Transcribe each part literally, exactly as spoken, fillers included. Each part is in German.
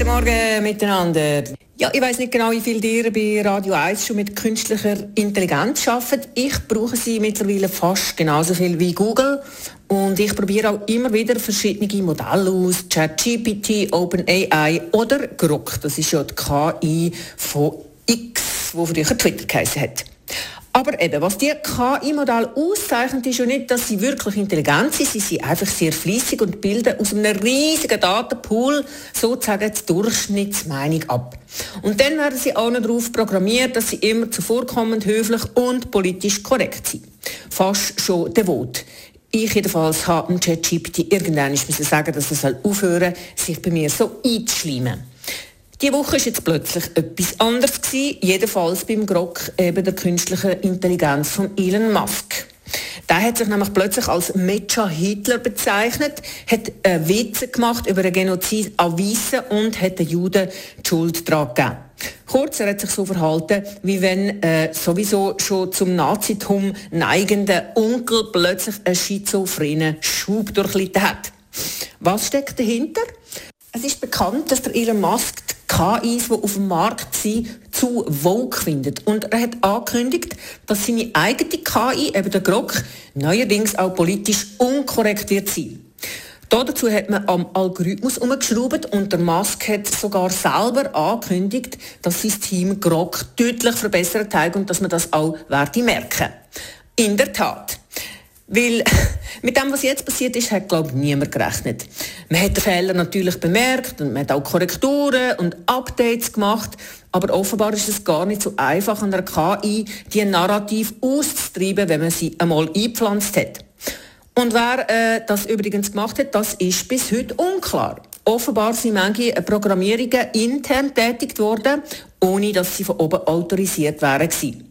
Morgen miteinander. Ja, ich weiss nicht genau, wie viel ihr bei Radio eins schon mit künstlicher Intelligenz arbeitet. Ich brauche sie mittlerweile fast genauso viel wie Google. Und ich probiere auch immer wieder verschiedene Modelle aus. ChatGPT, OpenAI oder Grok. Das ist ja die K I von X, die früher Twitter geheißen hat. Aber eben, was die K I-Modelle auszeichnet, ist ja nicht, dass sie wirklich intelligent sind. Sie sind einfach sehr fleissig und bilden aus einem riesigen Datenpool sozusagen die Durchschnittsmeinung ab. Und dann werden sie auch noch darauf programmiert, dass sie immer zuvorkommend, höflich und politisch korrekt sind. Fast schon devot. Ich jedenfalls habe dem ChatGPT irgendwann sagen, dass er aufhören soll, sich bei mir so einzuschleimen. Diese Woche war jetzt plötzlich etwas anderes gewesen, jedenfalls beim Grok, eben der künstlichen Intelligenz von Elon Musk. Der hat sich nämlich plötzlich als Mecha-Hitler bezeichnet, hat äh, Witze gemacht über einen Genozid an Weissen und hat den Juden die Schuld daran gegeben. Kurz, er hat sich so verhalten, wie wenn äh, sowieso schon zum Nazitum neigende Onkel plötzlich einen schizophrenen Schub durchlitten hat. Was steckt dahinter? Es ist bekannt, dass der Elon Musk die K Is, die auf dem Markt sind, zu woke findet. Und er hat angekündigt, dass seine eigene K I, eben der Grok, neuerdings auch politisch unkorrekt wird sein. Dazu hat man am Algorithmus umgeschraubt und der Musk hat sogar selber angekündigt, dass sein Team Grok deutlich verbessert hat und dass man das auch werde merken. In der Tat. Weil mit dem, was jetzt passiert ist, hat, glaube ich, niemand gerechnet. Man hat den Fehler natürlich bemerkt und man hat auch Korrekturen und Updates gemacht, aber offenbar ist es gar nicht so einfach, an einer K I die Narrativ auszutreiben, wenn man sie einmal eingepflanzt hat. Und wer äh, das übrigens gemacht hat, das ist bis heute unklar. Offenbar sind manche Programmierungen intern tätigt worden, ohne dass sie von oben autorisiert waren.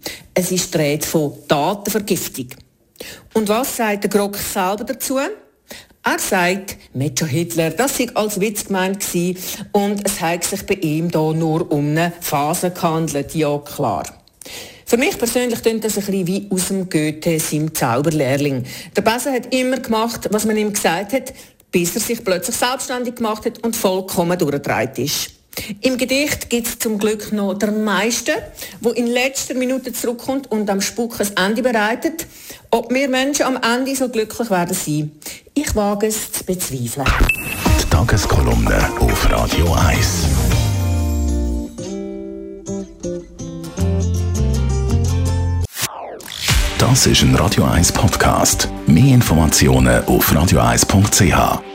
Es ist die Rede von Datenvergiftung. Und was sagt der Grok selber dazu? Er sagt, Mecha-Hitler, das sei als Witz gemeint gewesen und es hat sich bei ihm da nur um eine Phase gehandelt, ja klar. Für mich persönlich klingt das ein bisschen wie aus dem Goethe, seinem Zauberlehrling. Der Besen hat immer gemacht, was man ihm gesagt hat, bis er sich plötzlich selbstständig gemacht hat und vollkommen durchgedreht ist. Im Gedicht gibt es zum Glück noch den Meister, der in letzter Minute zurückkommt und am Spuk ein Ende bereitet. Ob wir Menschen am Ende so glücklich werden sein, ich wage es zu bezweifeln. Die Tageskolumne auf Radio eins. Das ist ein Radio eins Podcast. Mehr Informationen auf radio eins punkt c h.